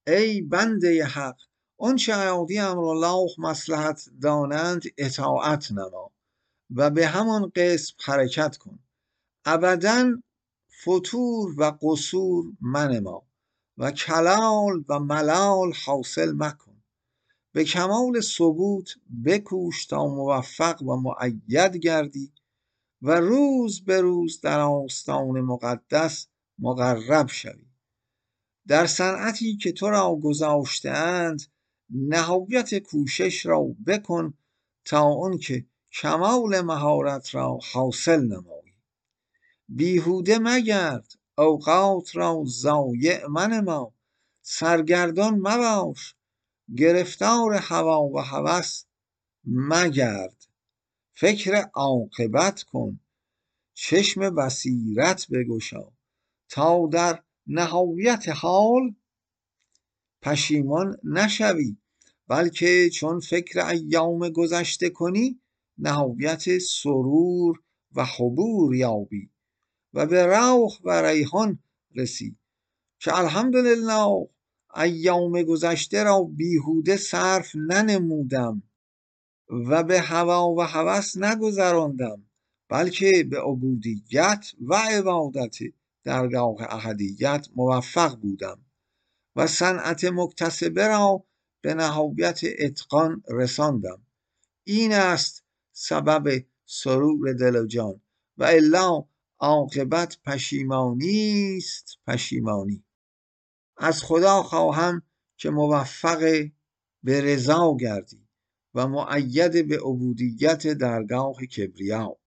ای بنده حق، آنچه ایادی امرالله مصلحت دانند اطاعت نما و به همان قسم حرکت کن. ابداً فتور و قصور منما و کلال و ملال حاصل مکن. به کمال ثبوت بکوش تا موفق و مؤید گردی و روز به روز در آستان مقدس مقرب شوی. در صنعتی که تو را گذاشته‌اند نهایت کوشش را بکن تا آنکه کمال مهارت را حاصل نمایی. بیهوده مگرد، اوقات را ضایع منما، سرگردان مباش، گرفتار هوا و هوس مگرد. فکر عاقبت کن، چشم بصیرت بگشا تا در نهایت حال پشیمان نشوی، بلکه چون فکر ایام گذشته کنی نهایت سرور و حبور یابی و به روح و ریحان رسی که الحمدلله ایام گذشته را بیهوده صرف ننمودم و به هوا و هوس نگذراندم، بلکه به عبودیت و عبادت درگاه احدیت موفق بودم و صنعت مکتسبه را به نهایت اتقان رساندم. این است سبب سرور دل و جان و الا عاقبت پشیمانی است، پشیمانی. از خدا خواهم که موفق به رضا گردی و مؤید به عبودیت درگاه کبریا.